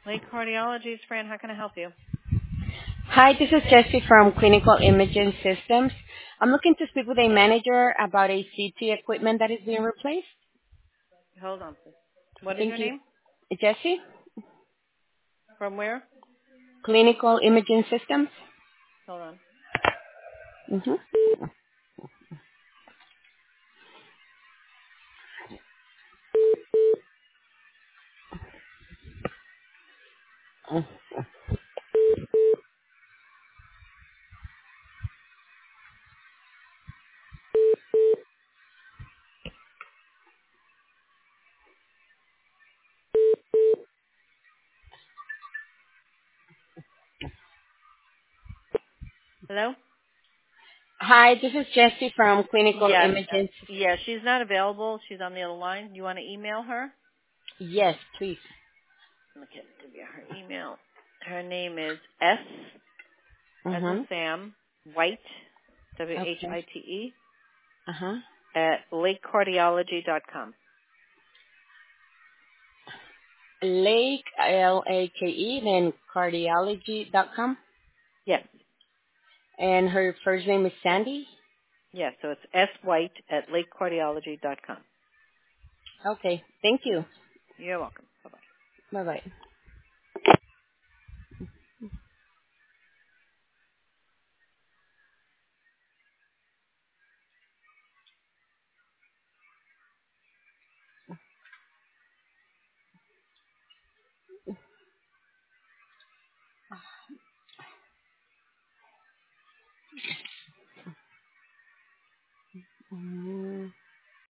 Lake Cardiology is Fran. How can I help you? Hi, this is Jessie from Clinical Imaging Systems. I'm looking to speak with a manager about a CT equipment that is being replaced. Hold on, please. What is your Thank you. name? Jessie, From where? Clinical Imaging Systems. Hold on. Mm-hmm. Hello? Hi, this is Jessie from Clinical Yes. Imaging. Yeah, she's not available. She's on the other line. You want to email her? Yes, please. Okay, give you her email. Her name is S, as in Mm-hmm. Sam, White, Okay. W-H-I-T-E, Uh-huh. at lakecardiology.com. Lake, L-A-K-E, then cardiology.com. Yes. And her first name is Sandy. Yes, so it's S White at lakecardiology.com. Okay, thank you. You're welcome. Bye-bye. Bye-bye.